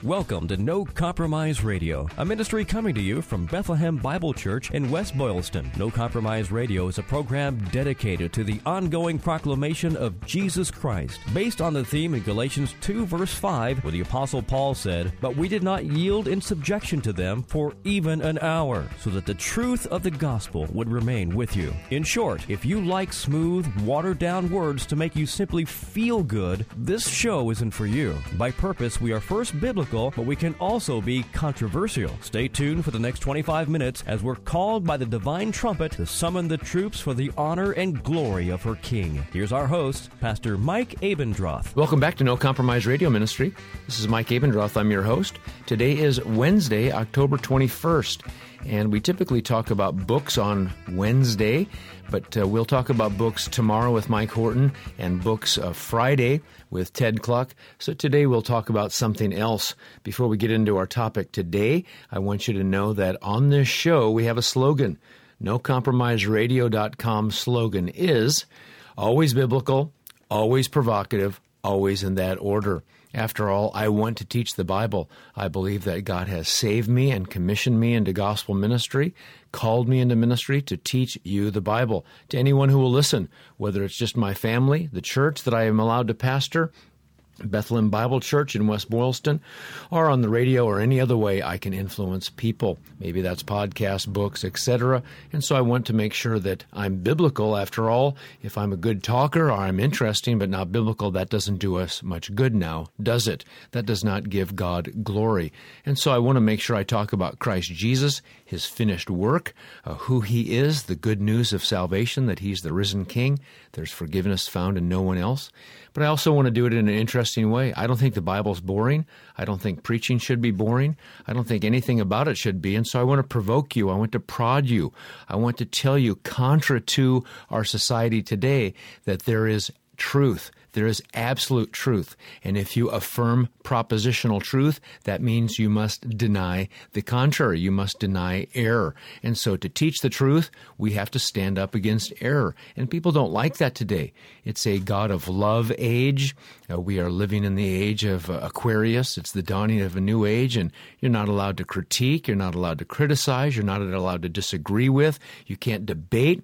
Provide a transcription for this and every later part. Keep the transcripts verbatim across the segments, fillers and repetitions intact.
Welcome to No Compromise Radio, a ministry coming to you from Bethlehem Bible Church in West Boylston. No Compromise Radio is a program dedicated to the ongoing proclamation of Jesus Christ, based on the theme in Galatians two, verse five, where the Apostle Paul said, "But we did not yield in subjection to them for even an hour, so that the truth of the gospel would remain with you." In short, if you like smooth, watered-down words to make you simply feel good, this show isn't for you. By purpose, we are first biblical, but we can also be controversial. Stay tuned for the next twenty-five minutes as we're called by the divine trumpet to summon the troops for the honor and glory of her King. Here's our host, Pastor Mike Abendroth. Welcome back to No Compromise Radio Ministry. This is Mike Abendroth. I'm your host. Today is Wednesday, October twenty-first, and we typically talk about books on Wednesday, but uh, we'll talk about books tomorrow with Mike Horton and books uh, Friday with Ted Cluck. So today we'll talk about something else. Before we get into our topic today, I want you to know that on this show we have a slogan. no compromise radio dot com slogan is always biblical, always provocative, always in that order. After all, I want to teach the Bible. I believe that God has saved me and commissioned me into gospel ministry, called me into ministry to teach you the Bible. To anyone who will listen, whether it's just my family, the church that I am allowed to pastor, Bethlehem Bible Church in West Boylston, or on the radio or any other way I can influence people. Maybe that's podcasts, books, et cetera. And so I want to make sure that I'm biblical. After all, if I'm a good talker or I'm interesting but not biblical, that doesn't do us much good now, does it? That does not give God glory. And so I want to make sure I talk about Christ Jesus, His finished work, uh, who He is, the good news of salvation, that He's the risen King. There's forgiveness found in no one else. But I also want to do it in an interesting way. I don't think the Bible's boring. I don't think preaching should be boring. I don't think anything about it should be. And so I want to provoke you. I want to prod you. I want to tell you, contra to our society today, that there is truth. There is absolute truth. And if you affirm propositional truth, that means you must deny the contrary. You must deny error. And so to teach the truth, we have to stand up against error. And people don't like that today. It's a God of love age. Uh, we are living in the age of uh, Aquarius. It's the dawning of a new age, and you're not allowed to critique. You're not allowed to criticize. You're not allowed to disagree with. You can't debate.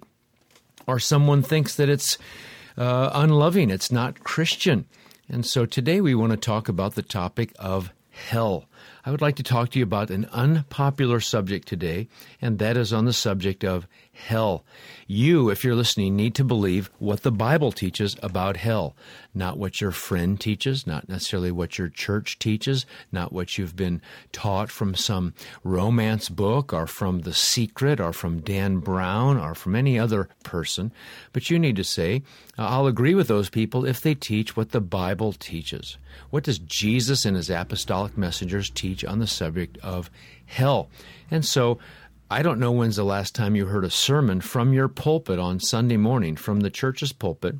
Or someone thinks that it's Uh, unloving. It's not Christian. And so today we want to talk about the topic of hell. I would like to talk to you about an unpopular subject today, and that is on the subject of hell. You, if you're listening, need to believe what the Bible teaches about hell, not what your friend teaches, not necessarily what your church teaches, not what you've been taught from some romance book or from The Secret or from Dan Brown or from any other person. But you need to say, I'll agree with those people if they teach what the Bible teaches. What does Jesus and His apostolic messengers teach on the subject of hell? And so I don't know when's the last time you heard a sermon from your pulpit on Sunday morning, from the church's pulpit,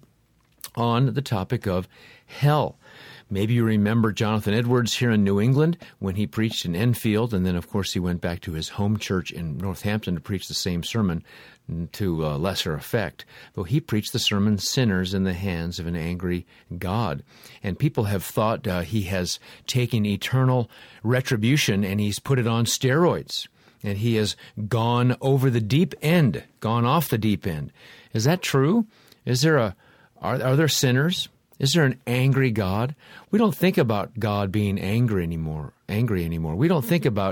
on the topic of hell. Maybe you remember Jonathan Edwards here in New England when he preached in Enfield, and then, of course, he went back to his home church in Northampton to preach the same sermon to uh, lesser effect. But he preached the sermon, Sinners in the Hands of an Angry God. And people have thought uh, he has taken eternal retribution and he's put it on steroids. And he has gone over the deep end, gone off the deep end. Is that true? Is there a, are, are there sinners? Is there an angry God? We don't think about God being angry anymore, angry anymore. We don't think about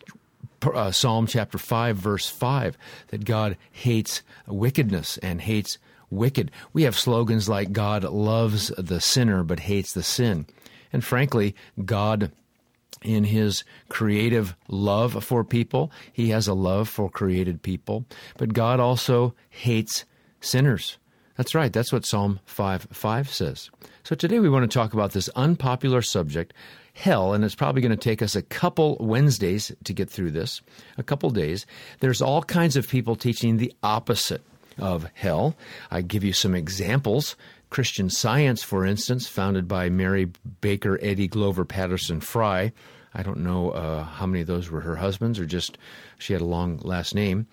uh, Psalm chapter five, verse five, that God hates wickedness and hates wicked. We have slogans like God loves the sinner but hates the sin. And frankly, God, in His creative love for people, He has a love for created people. But God also hates sinners. That's right. That's what Psalm five five says. So today we want to talk about this unpopular subject, hell, and it's probably going to take us a couple Wednesdays to get through this, a couple days. There's all kinds of people teaching the opposite of hell. I give you some examples. Christian Science, for instance, founded by Mary Baker Eddy Glover Patterson Fry. I don't know uh, how many of those were her husbands or just she had a long last name.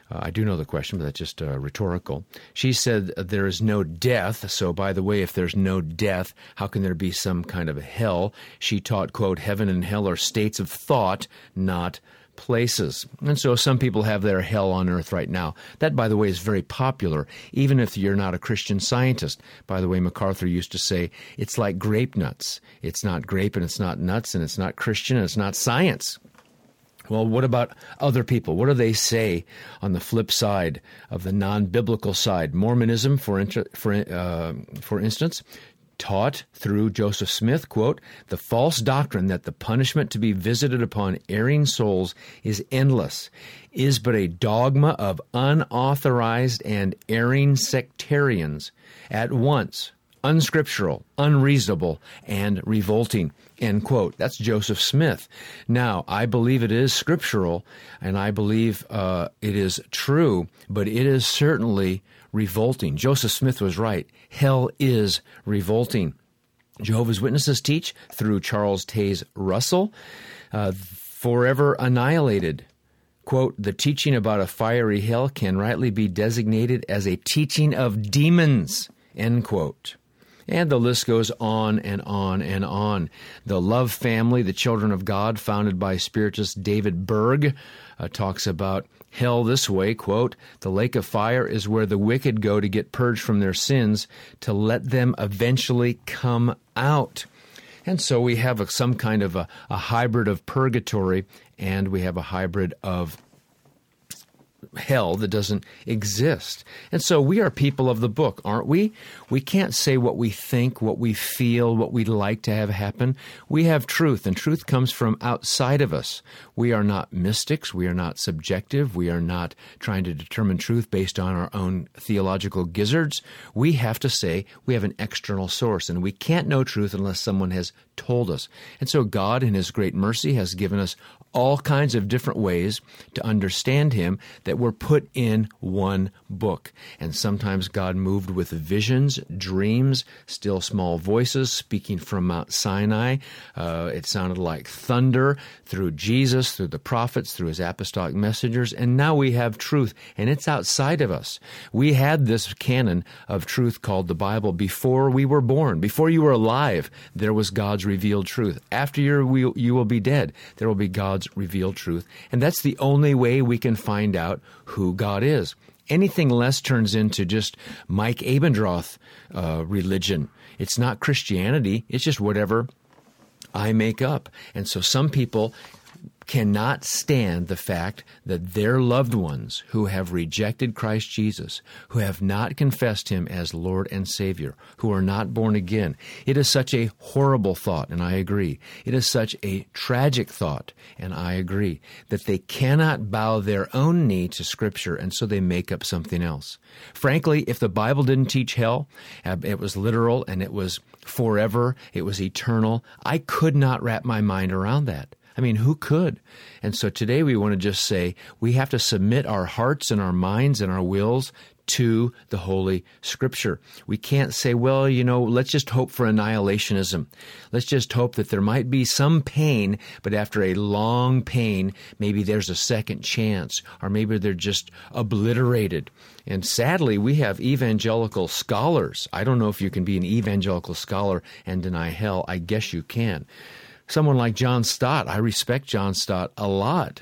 Uh, I do know the question, but that's just uh, rhetorical. She said there is no death. So, by the way, if there's no death, how can there be some kind of a hell? She taught, quote, heaven and hell are states of thought, not places. And so some people have their hell on earth right now. That, by the way, is very popular, even if you're not a Christian Scientist. By the way, MacArthur used to say, it's like grape nuts. It's not grape and it's not nuts and it's not Christian and it's not science. Well, what about other people? What do they say on the flip side of the non-biblical side? Mormonism, for inter- for uh, for instance, taught through Joseph Smith, quote, the false doctrine that the punishment to be visited upon erring souls is endless is but a dogma of unauthorized and erring sectarians, at once unscriptural, unreasonable, and revolting, end quote. That's Joseph Smith. Now, I believe it is scriptural, and I believe uh, it is true, but it is certainly revolting. Joseph Smith was right. Hell is revolting. Jehovah's Witnesses teach through Charles Taze Russell, uh, forever annihilated. Quote, the teaching about a fiery hell can rightly be designated as a teaching of demons, end quote. And the list goes on and on and on. The Love Family, the Children of God, founded by Spiritist David Berg, uh, talks about hell this way, quote, the lake of fire is where the wicked go to get purged from their sins, to let them eventually come out. And so we have a, some kind of a, a hybrid of purgatory, and we have a hybrid of hell that doesn't exist. And so we are people of the book, aren't we? We can't say what we think, what we feel, what we'd like to have happen. We have truth, and truth comes from outside of us. We are not mystics. We are not subjective. We are not trying to determine truth based on our own theological gizzards. We have to say we have an external source, and we can't know truth unless someone has told us. And so God, in His great mercy, has given us all kinds of different ways to understand Him that were put in one book. And sometimes God moved with visions, dreams, still small voices speaking from Mount Sinai. Uh, it sounded like thunder through Jesus, through the prophets, through His apostolic messengers. And now we have truth, and it's outside of us. We had this canon of truth called the Bible before we were born. Before you were alive, there was God's revealed truth. After you're, you will be dead, there will be God's revealed truth. And that's the only way we can find out who God is. Anything less turns into just Mike Abendroth uh, religion. It's not Christianity. It's just whatever I make up. And so some people cannot stand the fact that their loved ones who have rejected Christ Jesus, who have not confessed Him as Lord and Savior, who are not born again. It is such a horrible thought, and I agree. It is such a tragic thought, and I agree, that they cannot bow their own knee to Scripture, and so they make up something else. Frankly, if the Bible didn't teach hell, it was literal and it was forever, it was eternal, I could not wrap my mind around that. I mean, who could? And so today we want to just say we have to submit our hearts and our minds and our wills to the Holy Scripture. We can't say, well, you know, let's just hope for annihilationism. Let's just hope that there might be some pain, but after a long pain, maybe there's a second chance, or maybe they're just obliterated. And sadly, we have evangelical scholars. I don't know if you can be an evangelical scholar and deny hell. I guess you can. Someone like John Stott, I respect John Stott a lot.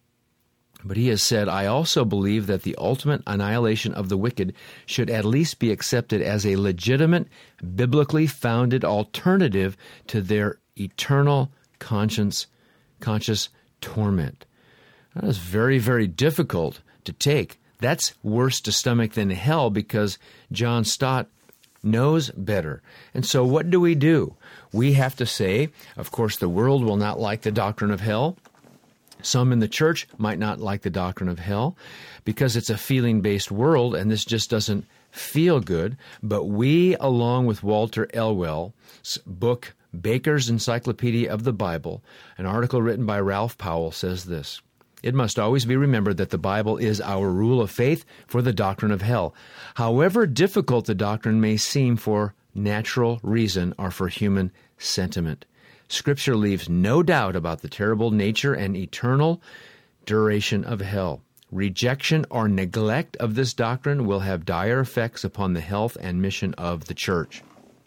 But he has said, I also believe that the ultimate annihilation of the wicked should at least be accepted as a legitimate, biblically founded alternative to their eternal conscience, conscious torment. That is very, very difficult to take. That's worse to stomach than hell because John Stott knows better. And so what do we do? We have to say, of course, the world will not like the doctrine of hell. Some in the church might not like the doctrine of hell because it's a feeling-based world and this just doesn't feel good. But we, along with Walter Elwell's book, Baker's Encyclopedia of the Bible, an article written by Ralph Powell, says this: it must always be remembered that the Bible is our rule of faith for the doctrine of hell. However difficult the doctrine may seem for natural reason or for human sentiment, Scripture leaves no doubt about the terrible nature and eternal duration of hell. rejection or neglect of this doctrine will have dire effects upon the health and mission of the church.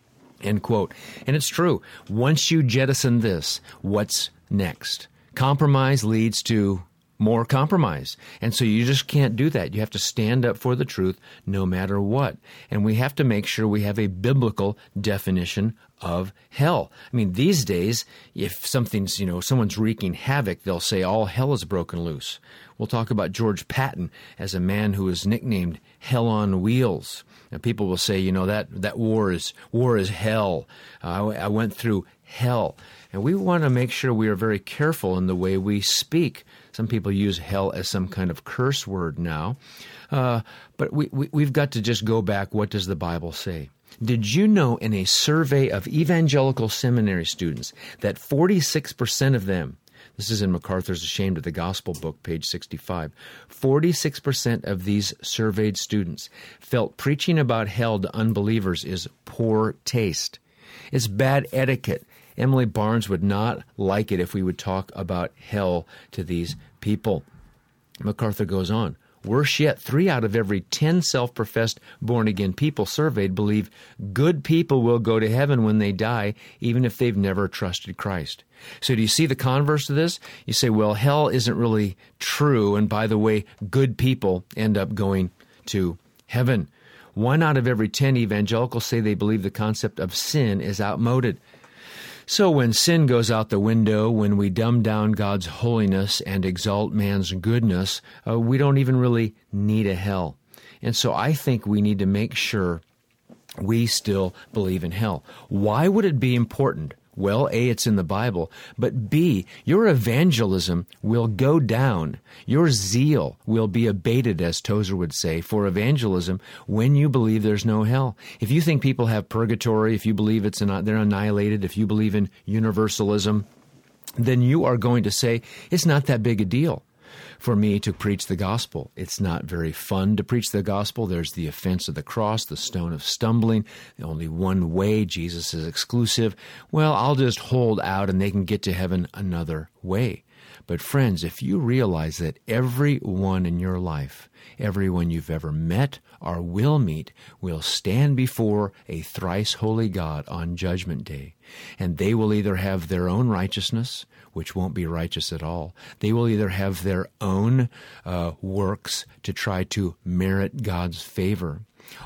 End quote. And it's true. Once you jettison this, what's next? Compromise leads to more compromise. And so you just can't do that. You have to stand up for the truth no matter what. And we have to make sure we have a biblical definition of hell. I mean, these days, if something's, you know, someone's wreaking havoc, they'll say all hell is broken loose. We'll talk about George Patton as a man who was nicknamed Hell on Wheels. And people will say, you know, that, that war is war is hell. Uh, I, I went through hell. And we want to make sure we are very careful in the way we speak. Some people use hell as some kind of curse word now. Uh, but we, we, we've got to just go back. What does the Bible say? Did you know in a survey of evangelical seminary students that forty-six percent of them, this is in MacArthur's Ashamed of the Gospel book, page sixty-five, forty-six percent of these surveyed students felt preaching about hell to unbelievers is poor taste. It's bad etiquette. Emily Barnes would not like it if we would talk about hell to these people. MacArthur goes on. Worse yet, three out of every ten self-professed born-again people surveyed believe good people will go to heaven when they die, even if they've never trusted Christ. So do you see the converse to this? You say, well, hell isn't really true, and by the way, good people end up going to heaven. One out of every ten evangelicals say they believe the concept of sin is outmoded. So when sin goes out the window, when we dumb down God's holiness and exalt man's goodness, uh, we don't even really need a hell. And so I think we need to make sure we still believe in hell. Why would it be important? Well, A, it's in the Bible, but B, your evangelism will go down. Your zeal will be abated, as Tozer would say, for evangelism when you believe there's no hell. If you think people have purgatory, if you believe it's an, they're annihilated, if you believe in universalism, then you are going to say, it's not that big a deal for me to preach the gospel. It's not very fun to preach the gospel. There's the offense of the cross, the stone of stumbling, the only one way, Jesus is exclusive. Well, I'll just hold out and they can get to heaven another way. But friends, if you realize that everyone in your life, everyone you've ever met or will meet, will stand before a thrice holy God on Judgment Day, and they will either have their own righteousness, which won't be righteous at all. They will either have their own uh, works to try to merit God's favor,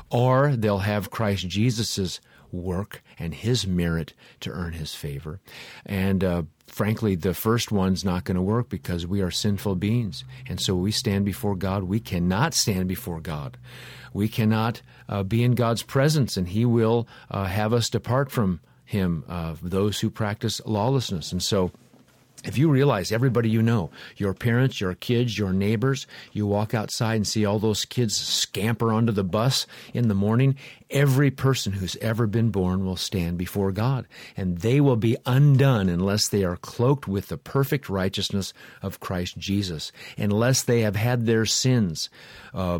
or they'll have Christ Jesus's work and his merit to earn his favor. And uh, frankly, the first one's not going to work because we are sinful beings. And so we stand before God. We cannot stand before God. We cannot uh, be in God's presence, and he will uh, have us depart from him, uh, those who practice lawlessness. And so if you realize everybody you know, your parents, your kids, your neighbors, you walk outside and see all those kids scamper onto the bus in the morning, every person who's ever been born will stand before God, and they will be undone unless they are cloaked with the perfect righteousness of Christ Jesus, unless they have had their sins uh,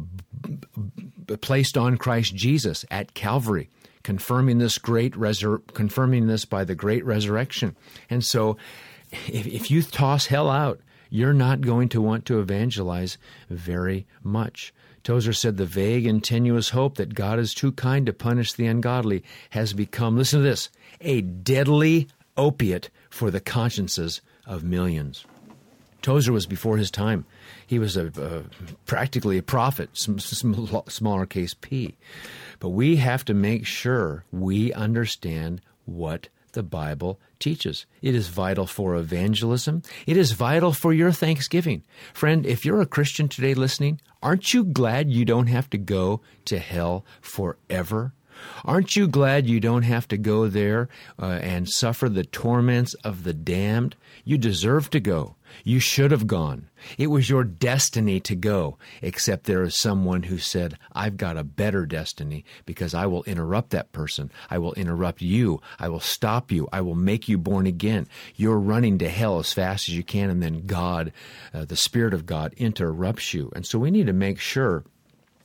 placed on Christ Jesus at Calvary, confirming this great resur- confirming this by the great resurrection. And so If, if you toss hell out, you're not going to want to evangelize very much. Tozer said the vague and tenuous hope that God is too kind to punish the ungodly has become, listen to this, a deadly opiate for the consciences of millions. Tozer was before his time. He was a, a practically a prophet, some, some smaller case P. But we have to make sure we understand what the Bible teaches. It is vital for evangelism. It is vital for your Thanksgiving. Friend, if you're a Christian today listening, aren't you glad you don't have to go to hell forever? Aren't you glad you don't have to go there uh, and suffer the torments of the damned? You deserve to go. You should have gone. It was your destiny to go, except there is someone who said, I've got a better destiny because I will interrupt that person. I will interrupt you. I will stop you. I will make you born again. You're running to hell as fast as you can, and then God, uh, the Spirit of God, interrupts you. And so we need to make sure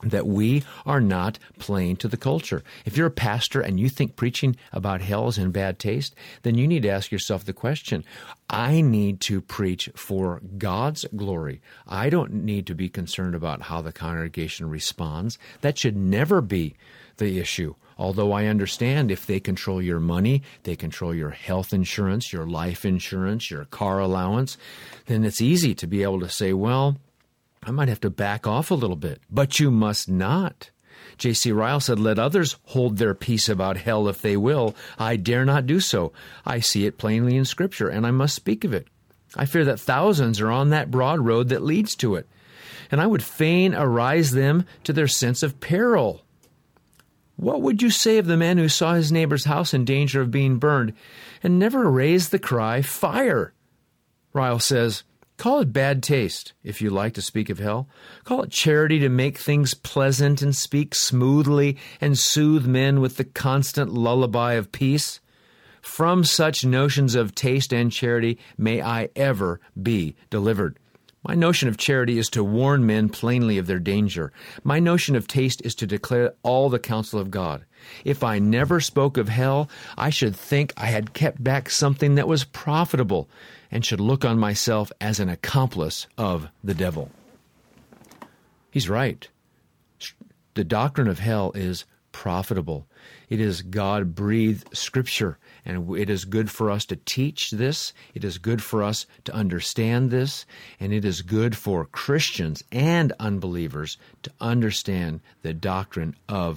that we are not playing to the culture. If you're a pastor and you think preaching about hell is in bad taste, then you need to ask yourself the question, I need to preach for God's glory. I don't need to be concerned about how the congregation responds. That should never be the issue. Although I understand if they control your money, they control your health insurance, your life insurance, your car allowance, then it's easy to be able to say, well, I might have to back off a little bit, but you must not. J C Ryle said, let others hold their peace about hell if they will. I dare not do so. I see it plainly in Scripture, and I must speak of it. I fear that thousands are on that broad road that leads to it, and I would fain arouse them to their sense of peril. What would you say of the man who saw his neighbor's house in danger of being burned and never raised the cry, fire? Ryle says, call it bad taste, if you like to speak of hell. Call it charity to make things pleasant and speak smoothly and soothe men with the constant lullaby of peace. From such notions of taste and charity may I ever be delivered. My notion of charity is to warn men plainly of their danger. My notion of taste is to declare all the counsel of God. If I never spoke of hell, I should think I had kept back something that was profitable and should look on myself as an accomplice of the devil. He's right. The doctrine of hell is profitable. It is God-breathed Scripture, and it is good for us to teach this. It is good for us to understand this, and it is good for Christians and unbelievers to understand the doctrine of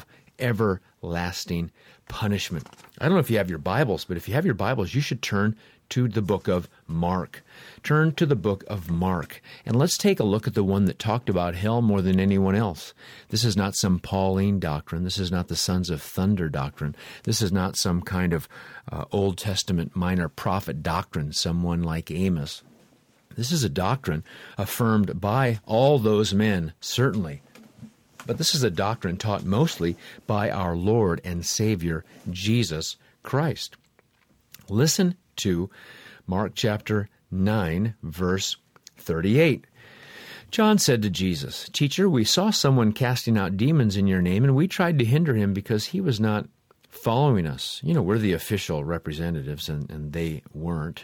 everlasting punishment. I don't know if you have your Bibles, but if you have your Bibles, you should turn to the book of Mark. Turn to the book of Mark, and let's take a look at the one that talked about hell more than anyone else. This is not some Pauline doctrine. This is not the Sons of Thunder doctrine. This is not some kind of uh, Old Testament minor prophet doctrine, someone like Amos. This is a doctrine affirmed by all those men, certainly. But this is a doctrine taught mostly by our Lord and Savior, Jesus Christ. Listen to Mark chapter nine, verse thirty-eight. John said to Jesus, Teacher, we saw someone casting out demons in your name, and we tried to hinder him because he was not following us. You know, we're the official representatives, and, and they weren't.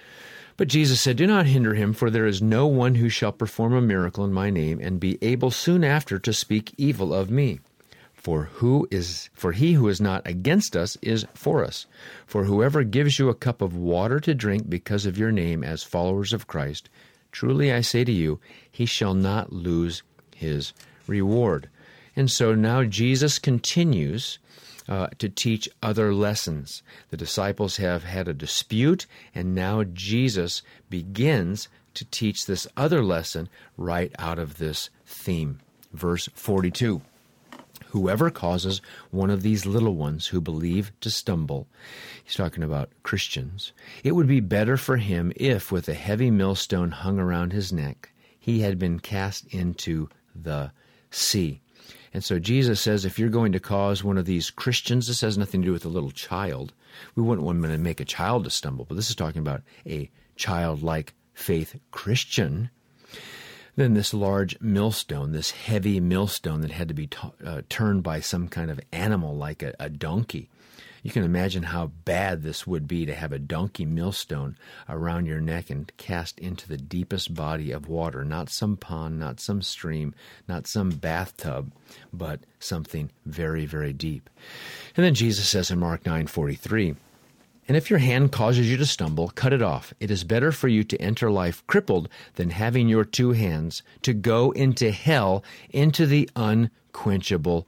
But Jesus said, Do not hinder him, for there is no one who shall perform a miracle in my name and be able soon after to speak evil of me. For who is for he who is not against us is for us. For whoever gives you a cup of water to drink because of your name as followers of Christ, truly I say to you, he shall not lose his reward. And so now Jesus continues uh, to teach other lessons. The disciples have had a dispute, and now Jesus begins to teach this other lesson right out of this theme. Verse forty-two. Whoever causes one of these little ones who believe to stumble, he's talking about Christians, it would be better for him if, with a heavy millstone hung around his neck, he had been cast into the sea. And so Jesus says, if you're going to cause one of these Christians, this has nothing to do with a little child. We wouldn't want to make a child to stumble, but this is talking about a childlike faith Christian. Then this large millstone, this heavy millstone that had to be t- uh, turned by some kind of animal like a, a donkey. You can imagine how bad this would be to have a donkey millstone around your neck and cast into the deepest body of water, not some pond, not some stream, not some bathtub, but something very, very deep. And then Jesus says in Mark nine forty-three, And if your hand causes you to stumble, cut it off. It is better for you to enter life crippled than having your two hands to go into hell, into the unquenchable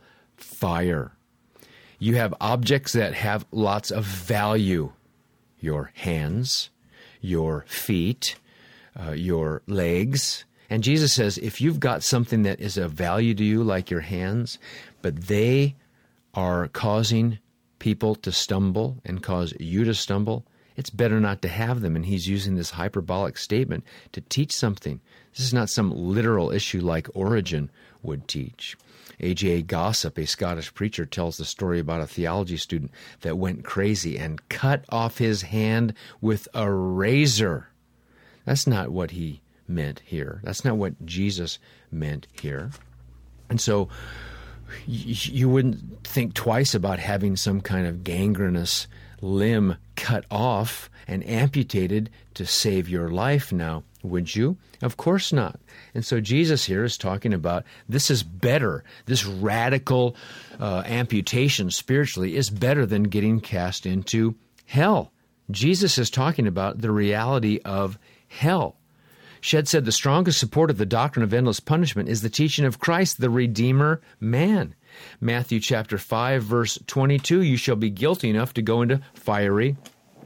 fire. You have objects that have lots of value. Your hands, your feet, uh, your legs. And Jesus says, if you've got something that is of value to you, like your hands, but they are causing people to stumble and cause you to stumble, it's better not to have them. And he's using this hyperbolic statement to teach something. This is not some literal issue like Origen would teach. A J Gossip, a Scottish preacher, tells the story about a theology student that went crazy and cut off his hand with a razor. That's not what he meant here. That's not what Jesus meant here. And so you wouldn't think twice about having some kind of gangrenous limb cut off and amputated to save your life now, would you? Of course not. And so Jesus here is talking about this is better. This radical uh, amputation spiritually is better than getting cast into hell. Jesus is talking about the reality of hell. Shedd said the strongest support of the doctrine of endless punishment is the teaching of Christ, the Redeemer man. Matthew chapter five, verse twenty-two, you shall be guilty enough to go into fiery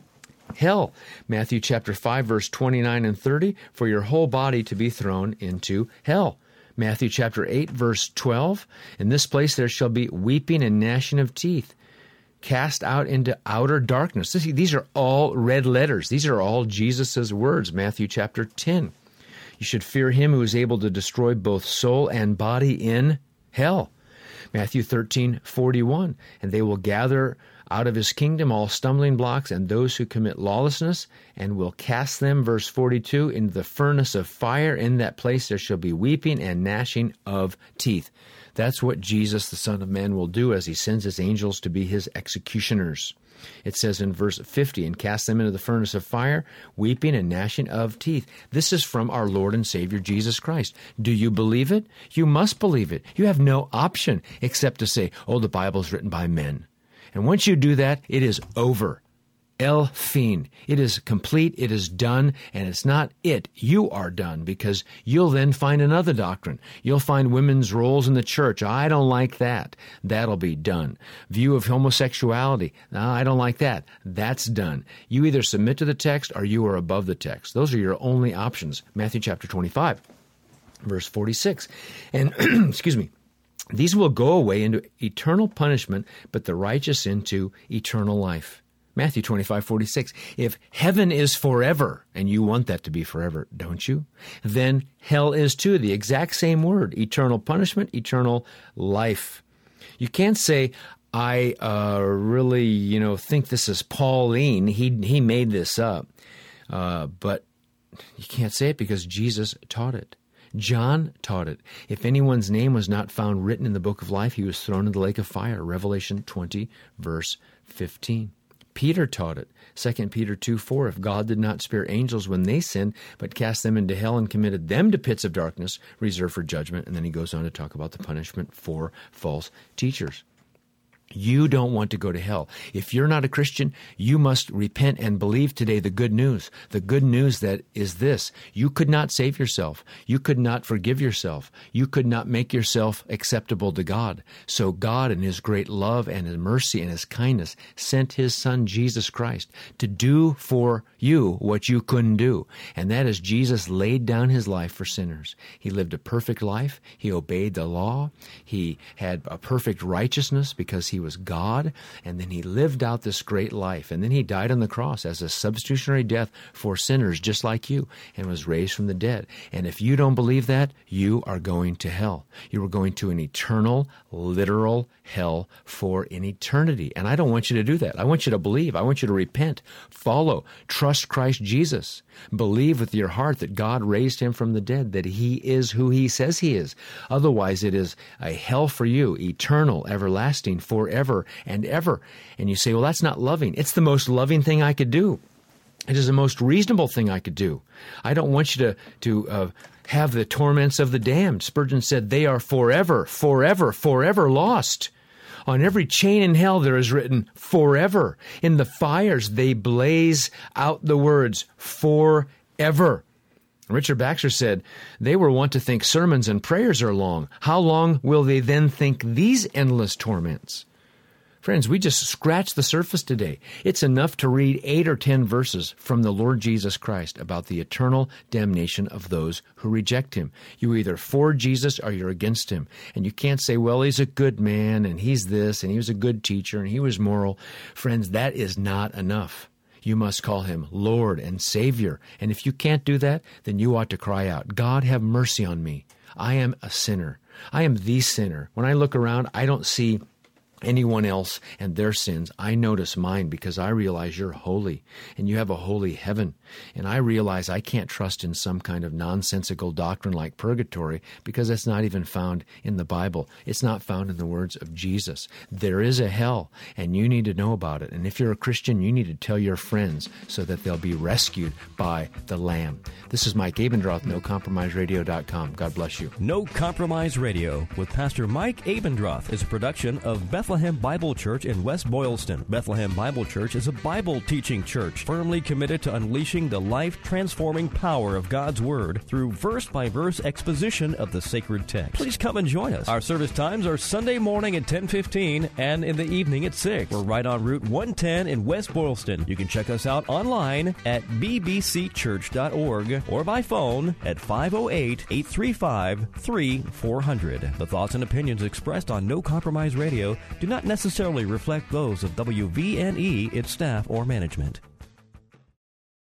hell. Matthew chapter five, verse twenty-nine and thirty, for your whole body to be thrown into hell. Matthew chapter eight, verse twelve, in this place there shall be weeping and gnashing of teeth, cast out into outer darkness. These are all red letters. These are all Jesus' words. Matthew chapter ten. You should fear him who is able to destroy both soul and body in hell. Matthew thirteen, forty-one, and they will gather out of his kingdom all stumbling blocks and those who commit lawlessness, and will cast them, verse forty-two, into the furnace of fire. In that place there shall be weeping and gnashing of teeth. That's what Jesus, the Son of Man, will do as he sends his angels to be his executioners. It says in verse fifty, and cast them into the furnace of fire, weeping and gnashing of teeth. This is from our Lord and Savior Jesus Christ. Do you believe it? You must believe it. You have no option except to say, oh, the Bible is written by men. And once you do that, it is over. El fin. It is complete, it is done, and it's not it. You are done, because you'll then find another doctrine. You'll find women's roles in the church. I don't like that. That'll be done. View of homosexuality. No, I don't like that. That's done. You either submit to the text or you are above the text. Those are your only options. Matthew chapter twenty-five, verse forty-six. And, excuse me, these will go away into eternal punishment, but the righteous into eternal life. Matthew twenty-five, forty-six. If heaven is forever, and you want that to be forever, don't you? Then hell is too. The exact same word. Eternal punishment, eternal life. You can't say, I uh, really, you know, think this is Pauline. He, he made this up. Uh, but you can't say it because Jesus taught it. John taught it. If anyone's name was not found written in the book of life, he was thrown into the lake of fire. Revelation twenty, verse fifteen. Peter taught it. Second Peter two, four, if God did not spare angels when they sinned, but cast them into hell and committed them to pits of darkness, reserved for judgment. And then he goes on to talk about the punishment for false teachers. You don't want to go to hell. If you're not a Christian, you must repent and believe today the good news. The good news that is this: you could not save yourself. You could not forgive yourself. You could not make yourself acceptable to God. So God, in his great love and his mercy and his kindness, sent his Son, Jesus Christ, to do for you what you couldn't do. And that is, Jesus laid down his life for sinners. He lived a perfect life. He obeyed the law. He had a perfect righteousness because he He was God, and then he lived out this great life, and then he died on the cross as a substitutionary death for sinners just like you, and was raised from the dead. And if you don't believe that, you are going to hell. You are going to an eternal, literal hell for an eternity. And I don't want you to do that. I want you to believe. I want you to repent, follow, trust Christ Jesus. Believe with your heart that God raised him from the dead, that he is who he says he is. Otherwise, it is a hell for you, eternal, everlasting, forever and ever. And you say, well, that's not loving. It's the most loving thing I could do. It is the most reasonable thing I could do. I don't want you to, to uh, have the torments of the damned. Spurgeon said, they are forever, forever, forever lost. On every chain in hell there is written, forever. In the fires they blaze out the words, forever. Richard Baxter said, they were wont to think sermons and prayers are long. How long will they then think these endless torments? Friends, we just scratched the surface today. It's enough to read eight or ten verses from the Lord Jesus Christ about the eternal damnation of those who reject him. You're either for Jesus or you're against him. And you can't say, well, he's a good man, and he's this, and he was a good teacher, and he was moral. Friends, that is not enough. You must call him Lord and Savior. And if you can't do that, then you ought to cry out, God, have mercy on me. I am a sinner. I am the sinner. When I look around, I don't see anyone else and their sins. I notice mine because I realize you're holy and you have a holy heaven. And I realize I can't trust in some kind of nonsensical doctrine like purgatory because it's not even found in the Bible. It's not found in the words of Jesus. There is a hell and you need to know about it. And if you're a Christian, you need to tell your friends so that they'll be rescued by the Lamb. This is Mike Abendroth, no compromise radio dot com. God bless you. No Compromise Radio with Pastor Mike Abendroth is a production of Bethlehem Bible Church in West Boylston. Bethlehem Bible Church is a Bible teaching church firmly committed to unleashing the life-transforming power of God's Word through verse-by-verse exposition of the sacred text. Please come and join us. Our service times are Sunday morning at ten fifteen and in the evening at six. We're right on Route one ten in West Boylston. You can check us out online at b b c church dot org or by phone at five oh eight, eight three five, three four zero zero. The thoughts and opinions expressed on No Compromise Radio do not necessarily reflect those of W V N E, its staff, or management.